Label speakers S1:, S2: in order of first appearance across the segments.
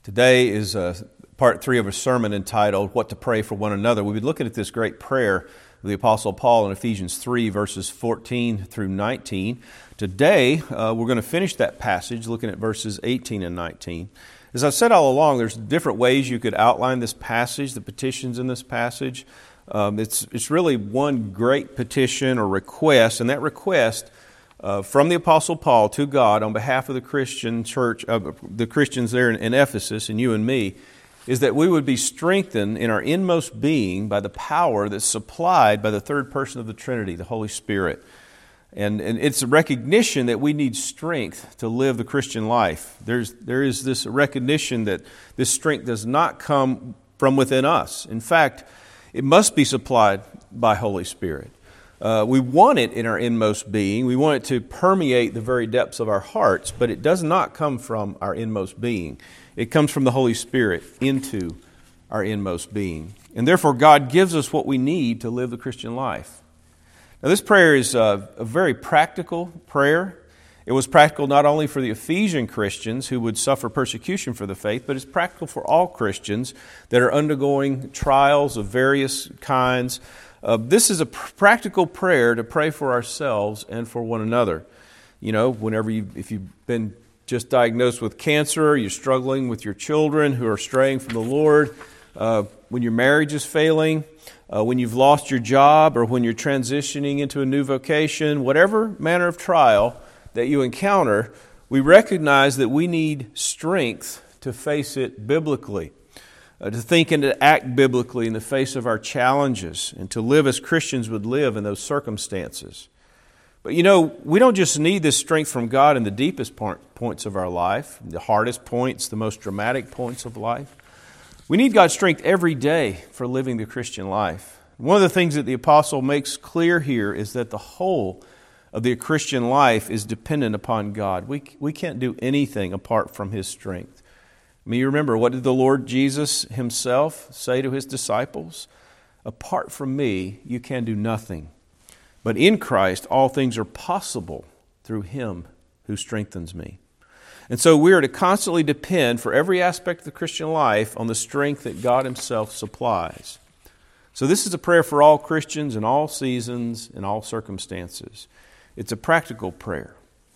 S1: Today is part 3 of a sermon entitled, What to Pray for One Another. We'll be looking at this great prayer of the Apostle Paul in Ephesians 3, verses 14 through 19. Today, we're going to finish that passage looking at verses 18 and 19. As I've said all along, there's different ways you could outline this passage, the petitions in this passage. It's really one great petition or request, and that request from the Apostle Paul to God on behalf of the Christian church, the Christians there in Ephesus, and you and me, is that we would be strengthened in our inmost being by the power that's supplied by the third person of the Trinity, the Holy Spirit. And it's a recognition that we need strength to live the Christian life. There is this recognition that this strength does not come from within us. In fact, it must be supplied by Holy Spirit. We want it in our inmost being. We want it to permeate the very depths of our hearts, but it does not come from our inmost being. It comes from the Holy Spirit into our inmost being. And therefore, God gives us what we need to live the Christian life. Now, this prayer is a very practical prayer. It was practical not only for the Ephesian Christians who would suffer persecution for the faith, but it's practical for all Christians that are undergoing trials of various kinds. This is a practical prayer to pray for ourselves and for one another. You know, if you've been just diagnosed with cancer, you're struggling with your children who are straying from the Lord, when your marriage is failing, when you've lost your job, or when you're transitioning into a new vocation, whatever manner of trial that you encounter, we recognize that we need strength to face it biblically. To think and to act biblically in the face of our challenges, and to live as Christians would live in those circumstances. But you know, we don't just need this strength from God in the deepest points of our life, the hardest points, the most dramatic points of life. We need God's strength every day for living the Christian life. One of the things that the apostle makes clear here is that the whole of the Christian life is dependent upon God. We can't do anything apart from His strength. I mean, you remember, what did the Lord Jesus Himself say to His disciples? Apart from me, you can do nothing. But in Christ, all things are possible through Him who strengthens me. And so we are to constantly depend for every aspect of the Christian life on the strength that God Himself supplies. So this is a prayer for all Christians in all seasons and all circumstances. It's a practical prayer.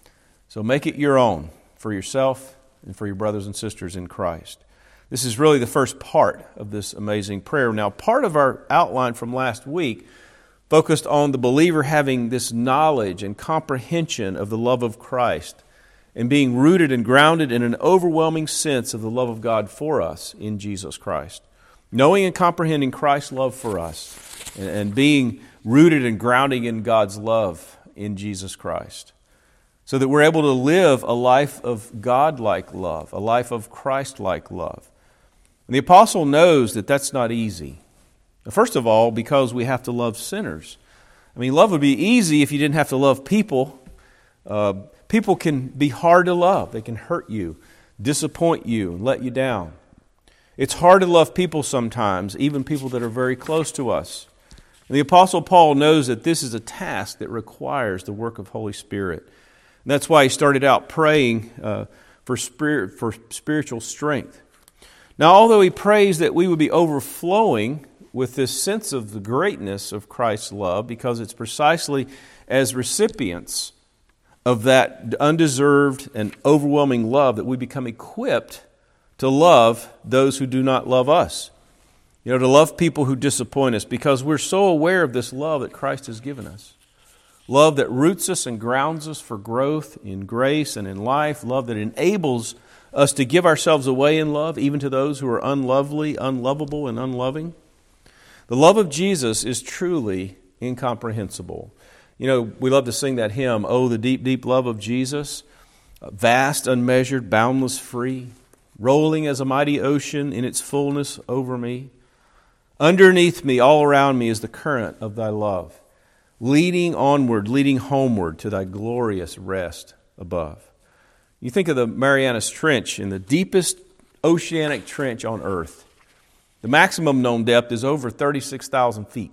S1: So make it your own for yourself and for your brothers and sisters in Christ. This is really the first part of this amazing prayer. Now, part of our outline from last week focused on the believer having this knowledge and comprehension of the love of Christ and being rooted and grounded in an overwhelming sense of the love of God for us in Jesus Christ. Knowing and comprehending Christ's love for us and being rooted and grounding in God's love in Jesus Christ, so that we're able to live a life of God-like love, a life of Christ-like love. And the apostle knows that that's not easy. First of all, because we have to love sinners. I mean, love would be easy if you didn't have to love people. People can be hard to love. They can hurt you, disappoint you, and let you down. It's hard to love people sometimes, even people that are very close to us. And the apostle Paul knows that this is a task that requires the work of Holy Spirit. And that's why he started out praying for spiritual strength. Now, although he prays that we would be overflowing with this sense of the greatness of Christ's love, because it's precisely as recipients of that undeserved and overwhelming love that we become equipped to love those who do not love us. You know, to love people who disappoint us, because we're so aware of this love that Christ has given us. Love that roots us and grounds us for growth in grace and in life. Love that enables us to give ourselves away in love, even to those who are unlovely, unlovable, and unloving. The love of Jesus is truly incomprehensible. You know, we love to sing that hymn, "Oh, the deep, deep love of Jesus, vast, unmeasured, boundless, free, rolling as a mighty ocean in its fullness over me. Underneath me, all around me, is the current of thy love, leading onward, leading homeward to thy glorious rest above." You think of the Marianas Trench, in the deepest oceanic trench on earth. The maximum known depth is over 36,000 feet.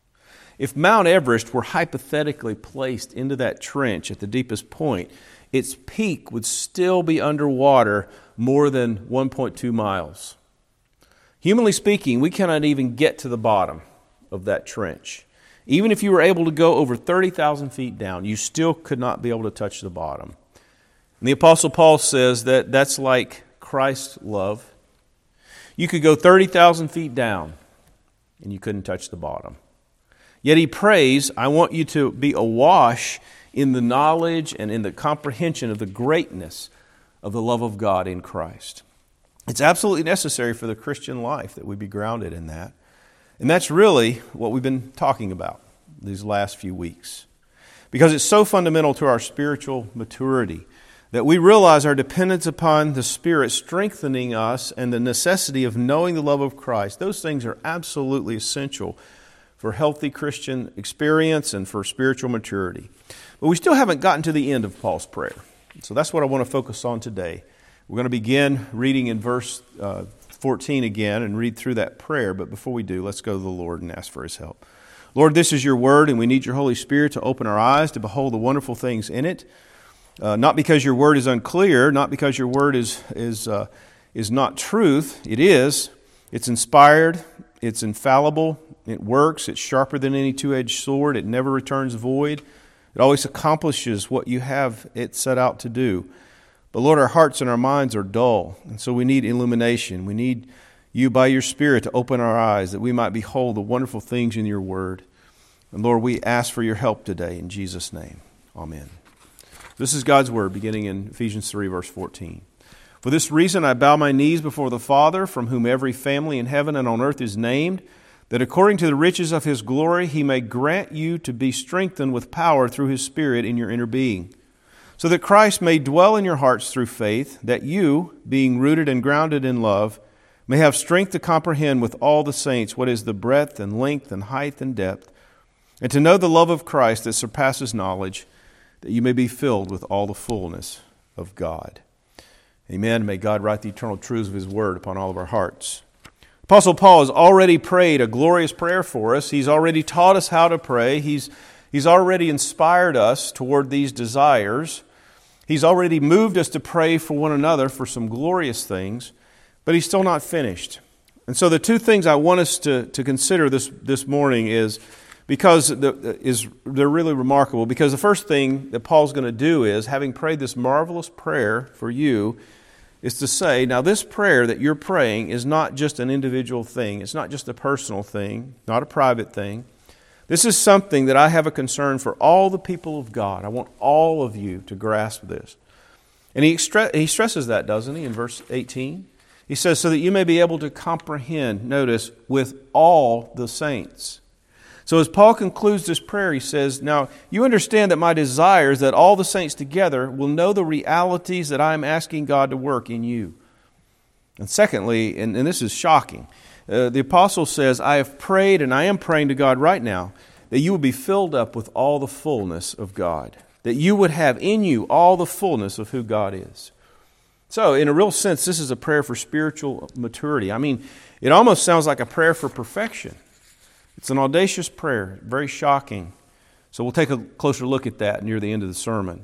S1: If Mount Everest were hypothetically placed into that trench at the deepest point, its peak would still be underwater more than 1.2 miles. Humanly speaking, we cannot even get to the bottom of that trench. Even if you were able to go over 30,000 feet down, you still could not be able to touch the bottom. And the Apostle Paul says that that's like Christ's love. You could go 30,000 feet down and you couldn't touch the bottom. Yet he prays, I want you to be awash in the knowledge and in the comprehension of the greatness of the love of God in Christ. It's absolutely necessary for the Christian life that we be grounded in that. And that's really what we've been talking about these last few weeks. Because it's so fundamental to our spiritual maturity that we realize our dependence upon the Spirit strengthening us and the necessity of knowing the love of Christ. Those things are absolutely essential for healthy Christian experience and for spiritual maturity. But we still haven't gotten to the end of Paul's prayer. So that's what I want to focus on today. We're going to begin reading in verse 14 again and read through that prayer. But before we do, let's go to the Lord and ask for His help. Lord, this is your word, and we need your Holy Spirit to open our eyes to behold the wonderful things in it. Not because your word is unclear, not because your word is not truth. It is. It's inspired. It's infallible. It works. It's sharper than any two-edged sword. It never returns void. It always accomplishes what you have it set out to do. But Lord, our hearts and our minds are dull, and so we need illumination. We need you by your Spirit to open our eyes that we might behold the wonderful things in your word. And Lord, we ask for your help today in Jesus' name. Amen. This is God's word, beginning in Ephesians 3, verse 14. For this reason I bow my knees before the Father, from whom every family in heaven and on earth is named, that according to the riches of His glory He may grant you to be strengthened with power through His Spirit in your inner being, so that Christ may dwell in your hearts through faith, that you, being rooted and grounded in love, may have strength to comprehend with all the saints what is the breadth and length and height and depth, and to know the love of Christ that surpasses knowledge, that you may be filled with all the fullness of God. Amen. May God write the eternal truths of His word upon all of our hearts. Apostle Paul has already prayed a glorious prayer for us. He's already taught us how to pray. He's already inspired us toward these desires. He's already moved us to pray for one another for some glorious things, but He's still not finished. And so the two things I want us to consider this morning is they're really remarkable. Because the first thing that Paul's going to do is, having prayed this marvelous prayer for you, is to say, now this prayer that you're praying is not just an individual thing. It's not just a personal thing, not a private thing. This is something that I have a concern for all the people of God. I want all of you to grasp this. And he stresses that, doesn't he, in verse 18? He says, so that you may be able to comprehend, notice, with all the saints. So as Paul concludes this prayer, he says, now you understand that my desire is that all the saints together will know the realities that I am asking God to work in you. And secondly, and this is shocking, the apostle says, I have prayed and I am praying to God right now that you would be filled up with all the fullness of God, that you would have in you all the fullness of who God is. So in a real sense, this is a prayer for spiritual maturity. I mean, it almost sounds like a prayer for perfection. It's an audacious prayer, very shocking. So we'll take a closer look at that near the end of the sermon.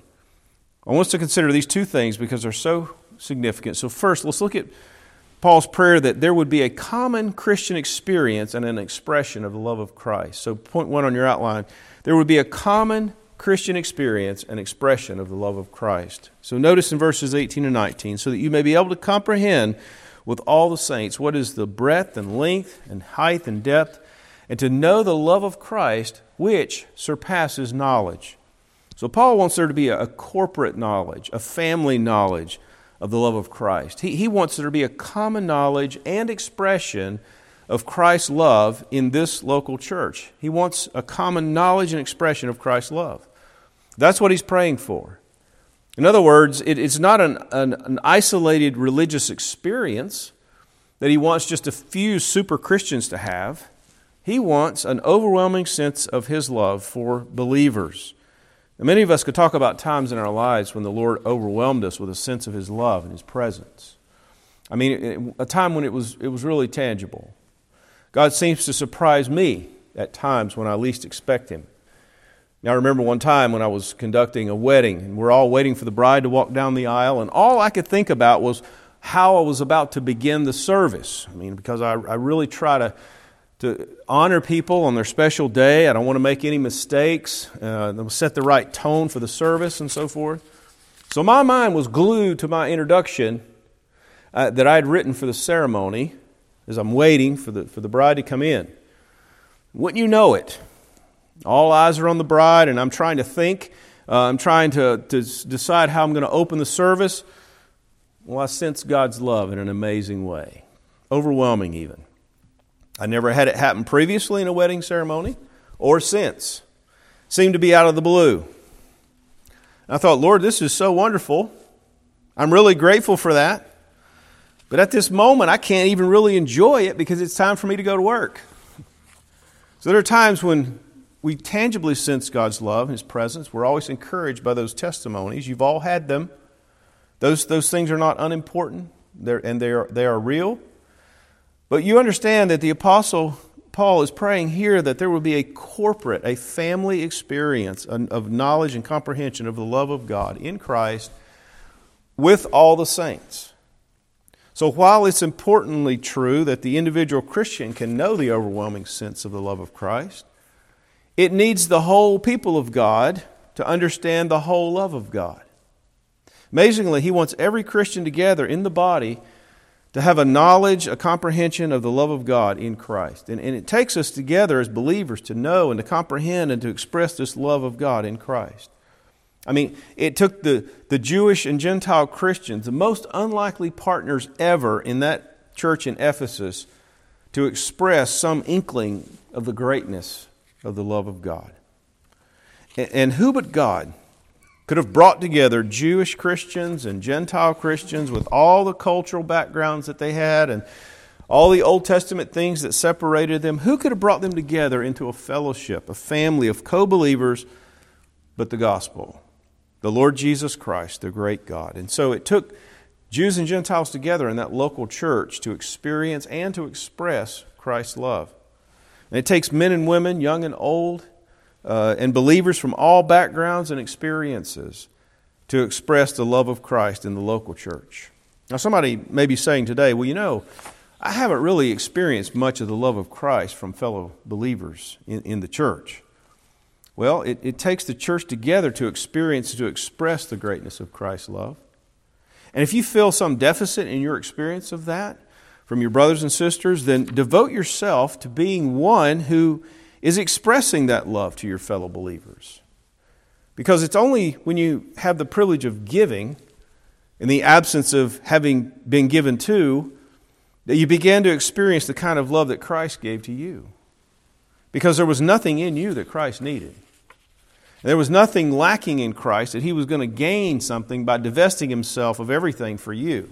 S1: I want us to consider these two things because they're so significant. So first, let's look at Paul's prayer that there would be a common Christian experience and an expression of the love of Christ. So point one on your outline, there would be a common Christian experience and expression of the love of Christ. So notice in verses 18 and 19, so that you may be able to comprehend with all the saints what is the breadth and length and height and depth, and to know the love of Christ which surpasses knowledge. So Paul wants there to be a corporate knowledge, a family knowledge of the love of Christ. He wants there to be a common knowledge and expression of Christ's love in this local church. He wants a common knowledge and expression of Christ's love. That's what he's praying for. In other words, it's not an isolated religious experience that he wants just a few super Christians to have. He wants an overwhelming sense of his love for believers. And many of us could talk about times in our lives when the Lord overwhelmed us with a sense of His love and His presence. I mean, a time when it was really tangible. God seems to surprise me at times when I least expect Him. Now, I remember one time when I was conducting a wedding, and we're all waiting for the bride to walk down the aisle, and all I could think about was how I was about to begin the service. I mean, because I really try to honor people on their special day. I don't want to make any mistakes. Set the right tone for the service and so forth. So my mind was glued to my introduction that I had written for the ceremony as I'm waiting for the bride to come in. Wouldn't you know it? All eyes are on the bride, and I'm trying to think. I'm trying to decide how I'm going to open the service. Well, I sense God's love in an amazing way. Overwhelming even. I never had it happen previously in a wedding ceremony or since. Seemed to be out of the blue. I thought, Lord, this is so wonderful. I'm really grateful for that. But at this moment, I can't even really enjoy it because it's time for me to go to work. So there are times when we tangibly sense God's love, His presence. We're always encouraged by those testimonies. You've all had them. Those things are not unimportant, they are real. But you understand that the Apostle Paul is praying here that there will be a corporate, a family experience of knowledge and comprehension of the love of God in Christ with all the saints. So while it's importantly true that the individual Christian can know the overwhelming sense of the love of Christ, it needs the whole people of God to understand the whole love of God. Amazingly, He wants every Christian together in the body to have a knowledge, a comprehension of the love of God in Christ. And it takes us together as believers to know and to comprehend and to express this love of God in Christ. I mean, it took the Jewish and Gentile Christians, the most unlikely partners ever in that church in Ephesus, to express some inkling of the greatness of the love of God. And who but God could have brought together Jewish Christians and Gentile Christians with all the cultural backgrounds that they had and all the Old Testament things that separated them? Who could have brought them together into a fellowship, a family of co-believers, but the gospel? The Lord Jesus Christ, the great God. And so it took Jews and Gentiles together in that local church to experience and to express Christ's love. And it takes men and women, young and old, and believers from all backgrounds and experiences to express the love of Christ in the local church. Now somebody may be saying today, well, you know, I haven't really experienced much of the love of Christ from fellow believers in the church. Well, it takes the church together to experience, to express the greatness of Christ's love. And if you feel some deficit in your experience of that from your brothers and sisters, then devote yourself to being one who is expressing that love to your fellow believers. Because it's only when you have the privilege of giving, in the absence of having been given to, that you begin to experience the kind of love that Christ gave to you. Because there was nothing in you that Christ needed. There was nothing lacking in Christ that He was going to gain something by divesting Himself of everything for you.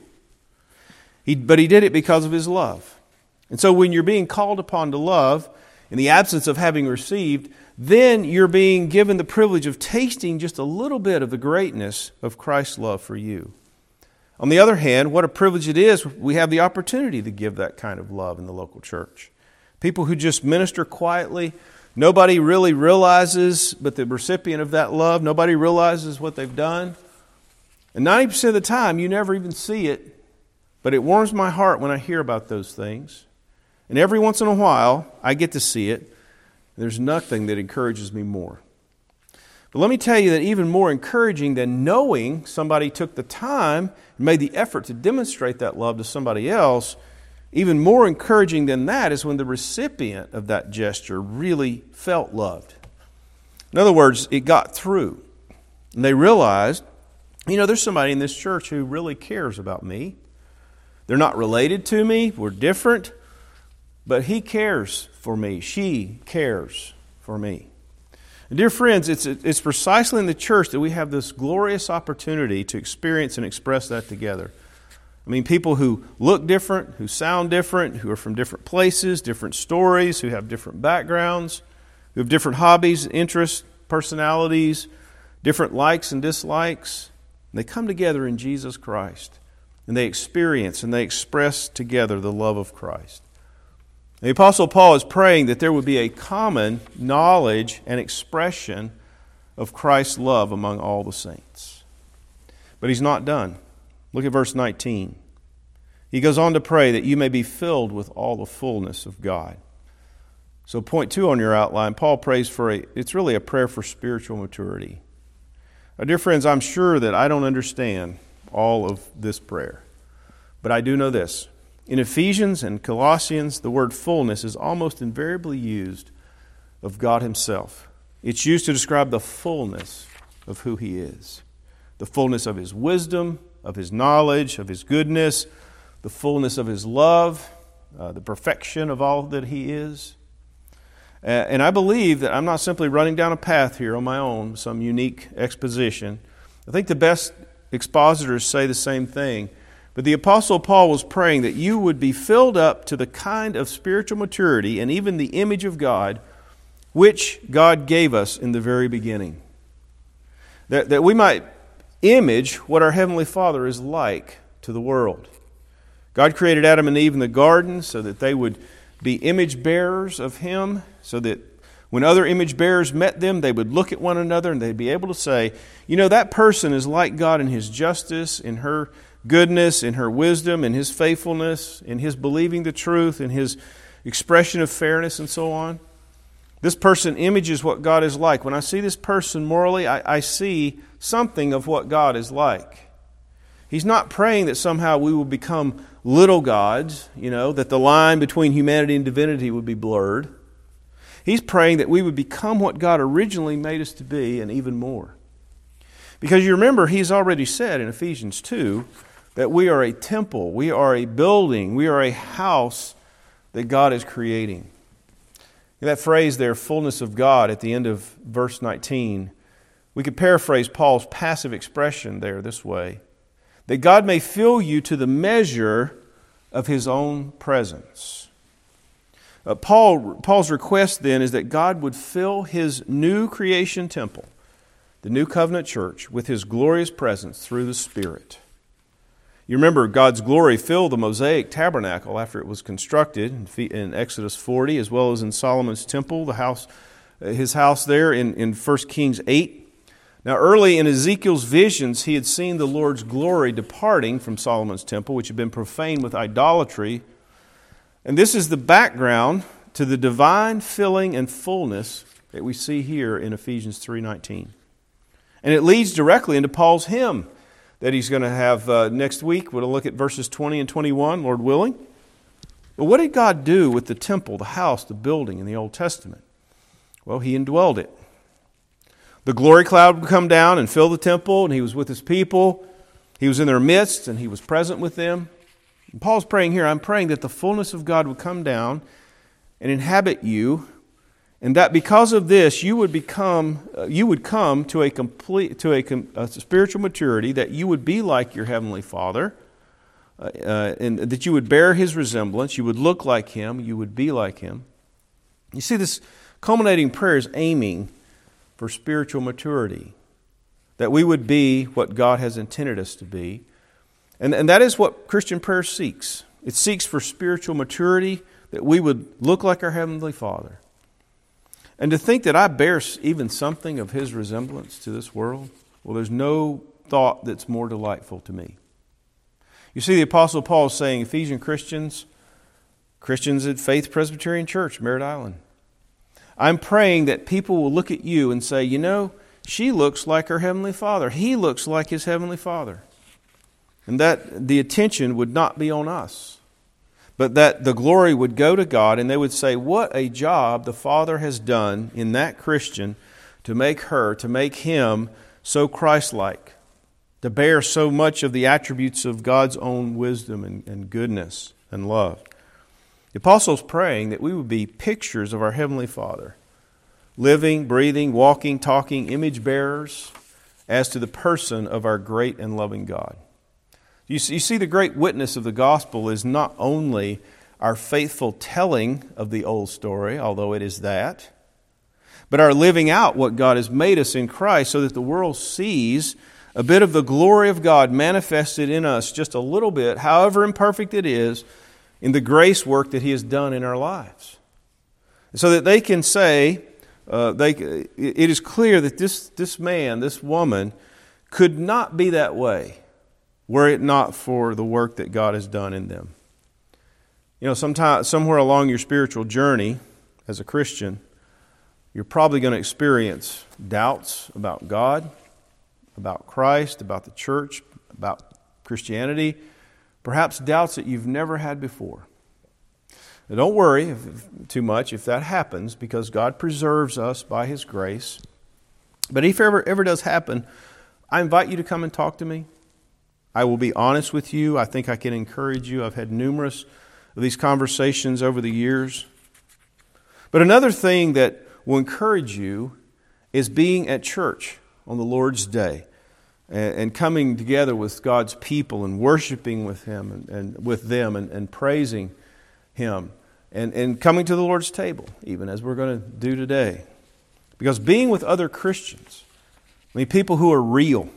S1: But He did it because of His love. And so when you're being called upon to love, in the absence of having received, then you're being given the privilege of tasting just a little bit of the greatness of Christ's love for you. On the other hand, what a privilege it is, we have the opportunity to give that kind of love in the local church. People who just minister quietly, nobody really realizes, but the recipient of that love, nobody realizes what they've done. And 90% of the time, you never even see it, but it warms my heart when I hear about those things. And every once in a while, I get to see it. There's nothing that encourages me more. But let me tell you that even more encouraging than knowing somebody took the time and made the effort to demonstrate that love to somebody else, even more encouraging than that is when the recipient of that gesture really felt loved. In other words, it got through. And they realized, you know, there's somebody in this church who really cares about me. They're not related to me. We're different. But he cares for me. She cares for me. And dear friends, it's precisely in the church that we have this glorious opportunity to experience and express that together. I mean, people who look different, who sound different, who are from different places, different stories, who have different backgrounds, who have different hobbies, interests, personalities, different likes and dislikes. And they come together in Jesus Christ. And they experience and they express together the love of Christ. The Apostle Paul is praying that there would be a common knowledge and expression of Christ's love among all the saints. But he's not done. Look at verse 19. He goes on to pray that you may be filled with all the fullness of God. So point 2 on your outline, Paul prays it's really a prayer for spiritual maturity. Now, dear friends, I'm sure that I don't understand all of this prayer, but I do know this. In Ephesians and Colossians, the word fullness is almost invariably used of God Himself. It's used to describe the fullness of who He is, the fullness of His wisdom, of His knowledge, of His goodness, the fullness of His love, the perfection of all that He is. And I believe that I'm not simply running down a path here on my own, some unique exposition. I think the best expositors say the same thing. But the Apostle Paul was praying that you would be filled up to the kind of spiritual maturity and even the image of God which God gave us in the very beginning. That we might image what our Heavenly Father is like to the world. God created Adam and Eve in the garden so that they would be image bearers of Him, so that when other image bearers met them, they would look at one another and they'd be able to say, you know, that person is like God in His justice, in her goodness, in her wisdom, in His faithfulness, in His believing the truth, in His expression of fairness and so on. This person images what God is like. When I see this person morally, I see something of what God is like. He's not praying that somehow we will become little gods, that the line between humanity and divinity would be blurred. He's praying that we would become what God originally made us to be and even more. Because you remember, He's already said in Ephesians 2 that we are a temple, we are a building, we are a house that God is creating. That phrase there, fullness of God, at the end of verse 19, we could paraphrase Paul's passive expression there this way: that God may fill you to the measure of His own presence. Paul's request then is that God would fill His new creation temple, the new covenant church, with His glorious presence through the Spirit. You remember God's glory filled the Mosaic tabernacle after it was constructed in Exodus 40, as well as in Solomon's temple, his house there in 1 Kings 8. Now, early in Ezekiel's visions, he had seen the Lord's glory departing from Solomon's temple, which had been profaned with idolatry. And this is the background to the divine filling and fullness that we see here in Ephesians 3:19. And it leads directly into Paul's hymn that he's going to have next week. We'll look at verses 20 and 21, Lord willing. But what did God do with the temple, the house, the building in the Old Testament? Well, He indwelled it. The glory cloud would come down and fill the temple, and He was with His people. He was in their midst, and He was present with them. And Paul's praying here, I'm praying that the fullness of God would come down and inhabit you, and that because of this, you would come to a spiritual maturity, that you would be like your Heavenly Father, and that you would bear His resemblance, you would look like Him, you would be like Him. You see, this culminating prayer is aiming for spiritual maturity, that we would be what God has intended us to be. And that is what Christian prayer seeks. It seeks for spiritual maturity, that we would look like our Heavenly Father. And to think that I bear even something of His resemblance to this world, well, there's no thought that's more delightful to me. You see, the Apostle Paul is saying, Ephesian Christians at Faith Presbyterian Church, Merritt Island, I'm praying that people will look at you and say, she looks like her Heavenly Father. He looks like his Heavenly Father. And that the attention would not be on us, but that the glory would go to God, and they would say, what a job the Father has done in that Christian to make him so Christ-like, to bear so much of the attributes of God's own wisdom and goodness and love. The Apostle's praying that we would be pictures of our Heavenly Father, living, breathing, walking, talking, image bearers as to the person of our great and loving God. You see, the great witness of the gospel is not only our faithful telling of the old story, although it is that, but our living out what God has made us in Christ so that the world sees a bit of the glory of God manifested in us, just a little bit, however imperfect it is, in the grace work that He has done in our lives. So that they can say, it is clear that this man, this woman, could not be that way were it not for the work that God has done in them. You know, somewhere along your spiritual journey as a Christian, you're probably going to experience doubts about God, about Christ, about the church, about Christianity, perhaps doubts that you've never had before. Now, don't worry too much if that happens, because God preserves us by His grace. But if ever does happen, I invite you to come and talk to me. I will be honest with you. I think I can encourage you. I've had numerous of these conversations over the years. But another thing that will encourage you is being at church on the Lord's Day and coming together with God's people and worshiping with Him and with them and praising Him and coming to the Lord's table, even as we're going to do today. Because being with other Christians, I mean, people who are real,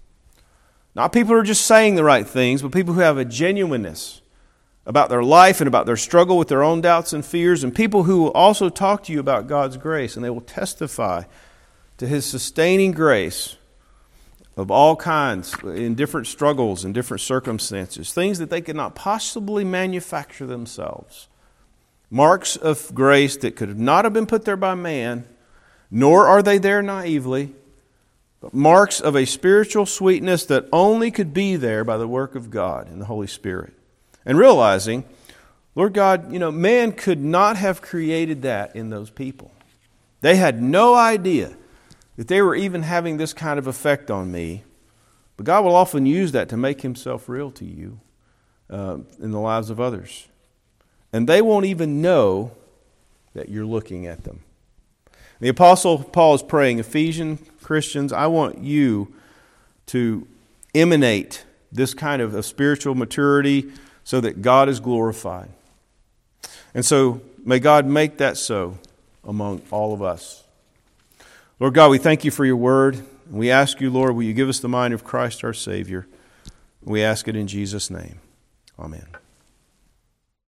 S1: not people who are just saying the right things, but people who have a genuineness about their life and about their struggle with their own doubts and fears, and people who will also talk to you about God's grace, and they will testify to His sustaining grace of all kinds in different struggles and different circumstances, things that they could not possibly manufacture themselves. Marks of grace that could not have been put there by man, nor are they there naively, but marks of a spiritual sweetness that only could be there by the work of God and the Holy Spirit. And realizing, Lord God, man could not have created that in those people. They had no idea that they were even having this kind of effect on me. But God will often use that to make Himself real to you in the lives of others. And they won't even know that you're looking at them. The Apostle Paul is praying, Ephesian Christians, I want you to emanate this kind of spiritual maturity so that God is glorified. And so may God make that so among all of us. Lord God, we thank You for Your word. We ask You, Lord, will You give us the mind of Christ our Savior? We ask it in Jesus' name. Amen.